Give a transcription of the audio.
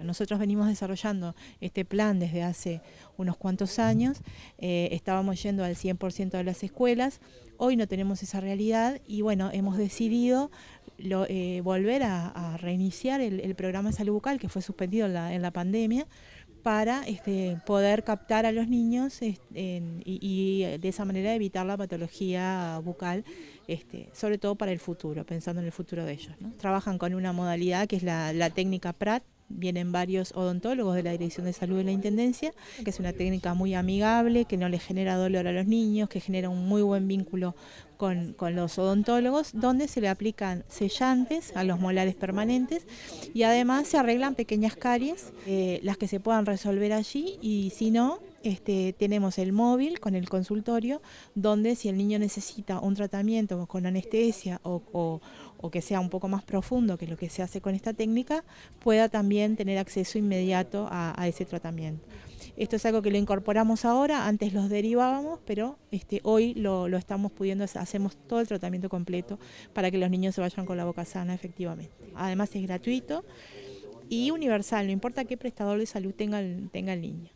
nosotros venimos desarrollando este plan desde hace unos cuantos años, estábamos yendo al 100% de las escuelas, hoy no tenemos esa realidad y bueno, hemos decidido volver a reiniciar el programa de salud bucal que fue suspendido en la pandemia, para poder captar a los niños y de esa manera evitar la patología bucal, sobre todo para el futuro, pensando en el futuro de ellos, ¿no? Trabajan con una modalidad que es la técnica PRAT. Vienen varios odontólogos de la Dirección de Salud de la Intendencia, que es una técnica muy amigable, que no les genera dolor a los niños, que genera un muy buen vínculo con los odontólogos, donde se le aplican sellantes a los molares permanentes y además se arreglan pequeñas caries, las que se puedan resolver allí, y si no, tenemos el móvil con el consultorio, donde si el niño necesita un tratamiento con anestesia o que sea un poco más profundo que lo que se hace con esta técnica, pueda también tener acceso inmediato a ese tratamiento. Esto es algo que lo incorporamos ahora, antes los derivábamos, pero hoy lo estamos pudiendo, hacemos todo el tratamiento completo para que los niños se vayan con la boca sana, efectivamente. Además es gratuito y universal, no importa qué prestador de salud tenga el niño.